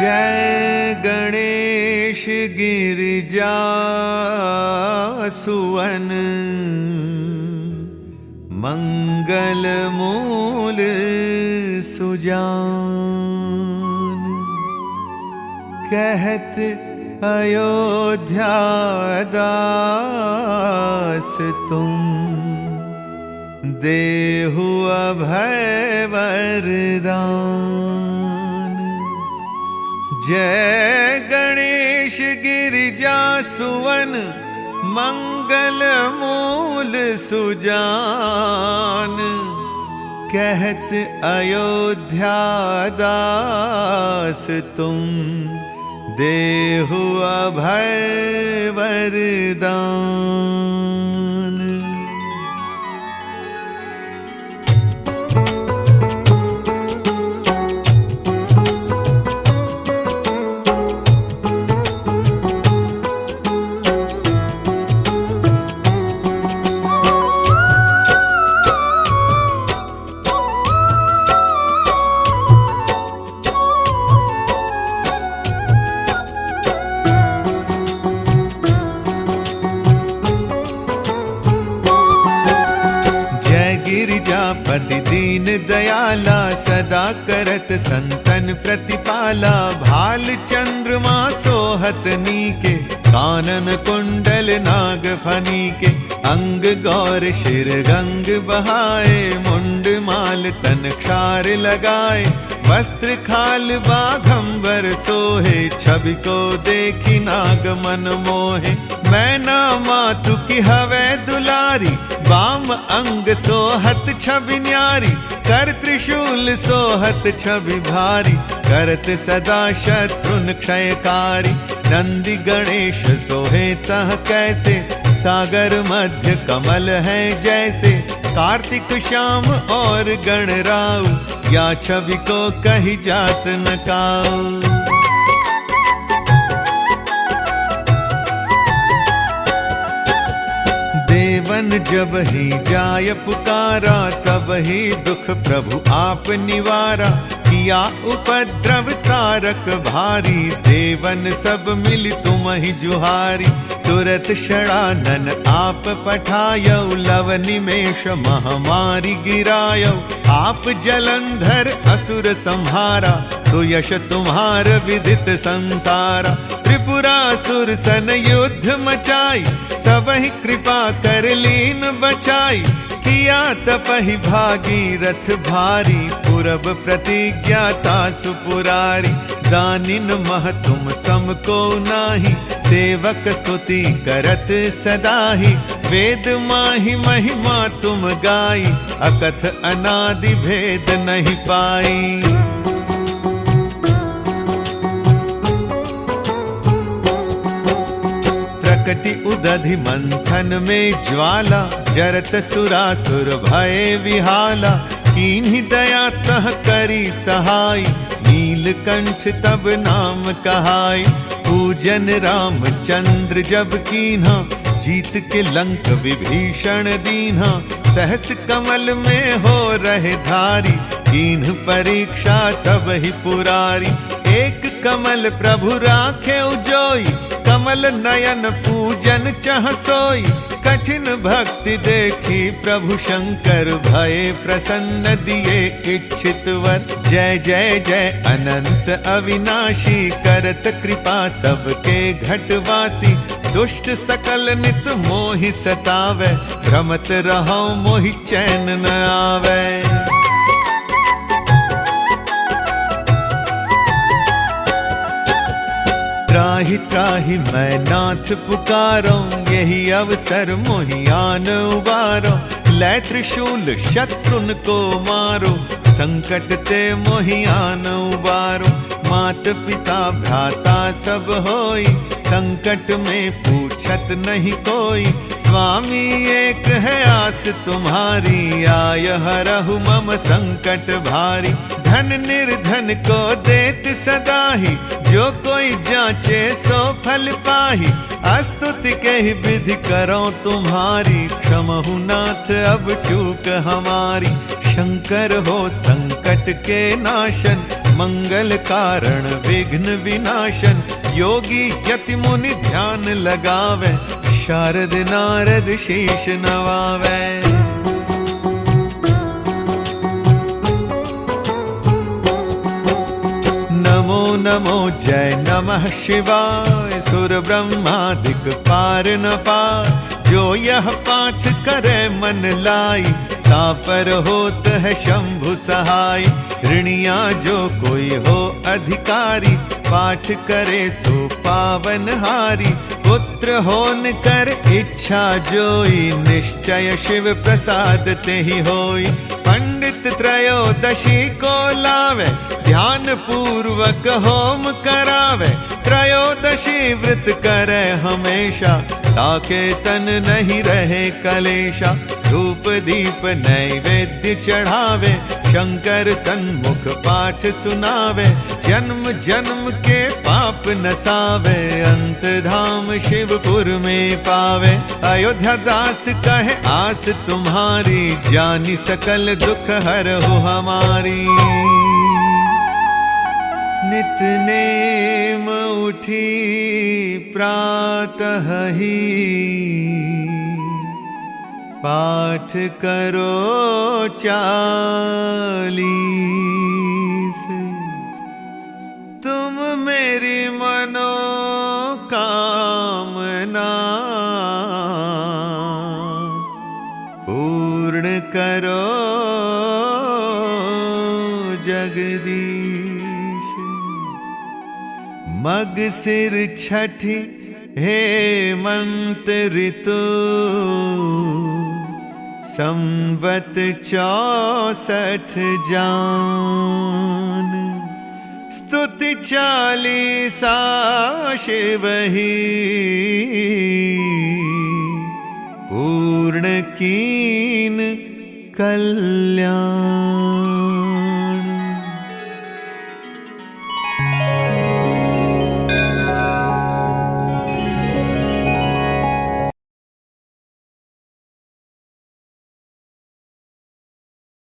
जय गणेश गिरिजा सुवन मंगल मूल सुजान। कहत अयोध्या दास तुम देहु अभय वरदान। जय गणेश गिरिजा सुवन मंगल मूल सुजान। कहत अयोध्या दास तुम देहु अभय वरदान। गिरिजापति दीन दयाला सदा करत संतन प्रतिपाला। भाल चंद्रमा सोहत नीके कानन कुंडल नाग फनी के। अंग गौर शिर गंग बहाए मुंड माल तन क्षार लगाए। वस्त्र खाल बाघंबर सोहे छवि को देखी नाग मन मोहे। मैना मातु की हवै दुलारी वाम अंग सोहत छवि न्यारी। कर त्रिशूल सोहत छवि भारी करत सदा शत्रुन क्षयकारी। नंदी गणेश सोहे तह कैसे सागर मध्य कमल है जैसे। कार्तिक श्याम और गणराउ या छवि को कही जात न काऊ। देवन जब ही जाय पुकारा तब ही दुख प्रभु आप निवारा। किया उपद्रव तारक भारी देवन सब मिली तुम ही जुहारी। तुरत षडानन आप पठायौ लव निमेष महामारी गिरायौ। आप जलंधर असुर संहारा सुयश तुम्हार विदित संसारा। त्रिपुरासुर सन युद्ध मचाई सबहि कृपा कर लीन बचाई। किया तपहि भागीरथ भारी पूरब प्रतिज्ञाता सुपुरारी। दानिन मह तुम सम को नाही सेवक स्तुति करत सदाहि। वेद माहि महिमा तुम गाई अकथ अनादि भेद नहीं पाई। प्रकटि उदधि मंथन में ज्वाला जरत सुरासुर भय विहाला। कीन्ही दया तह करी सहाय नीलकंठ तब नाम कहाय। पूजन रामचंद्र जब कीन्हा जीत के लंक विभीषण दीन्हा। सहस कमल में हो रहे धारी कीन्ह परीक्षा तब ही पुरारी। एक कमल प्रभु राखे उजोई कमल नयन पूजन चह सोई। कठिन भक्ति देखी प्रभु शंकर भये प्रसन्न दिए इच्छित वर। जय जय जय अनंत अविनाशी करत कृपा सबके घटवासी। दुष्ट सकल नित मोहि सतावे भ्रमत रहो मोहि चैन न आवे। त्राहि त्राहि मैं नाथ पुकारो यही अवसर मोहि आन उबारो। लै त्रिशूल शत्रुन को मारो संकट ते मोहि आन उबारो। मात पिता भ्राता सब होई संकट में पूछत नहीं कोई। स्वामी एक है आस तुम्हारी आय हरहु मम संकट भारी। धन निर्धन को देत सदाहि जो कोई जांचे सो फल पाहि। स्तुति के ही विधि करो तुम्हारी, क्षमहु नाथ अब चूक हमारी। शंकर हो संकट के नाशन, मंगल कारण विघ्न विनाशन। योगी यति मुनि ध्यान लगावे, शारद नारद शीश नवावे। नमो नमो जय नमः शिवाय, सुर ब्रह्मादिक पार न पार। जो यह पाठ करे मन लाई, तापर होत है शंभु सहाय। ऋणिया जो कोई हो अधिकारी, पाठ करे सो पावन हारी। पुत्र होन कर इच्छा जोई, निश्चय शिव प्रसाद ते ही होई। पंडित त्रयोदशी को लावे, ध्यान पूर्वक होम करावे। त्रयोदशी व्रत करे हमेशा, ताके तन नहीं रहे कलेशा। धूप दीप नैवेद्य चढ़ावे, शंकर सन्मुख पाठ सुनावे। जन्म जन्म के पाप नसावे, अंत धाम शिवपुर में पावे। अयोध्या दास कहे आस तुम्हारी, जानी सकल दुख हरहु हमारी। नित नेम उठी प्रातः ही, पाठ करो 40। तुम मेरी मनोकामना पूर्ण करो जगदीश। मग सिर छठी हेमंत ऋतु, संवत 64 जान। स्तुति 40 शिव ही, पूर्ण कीन कल्याण।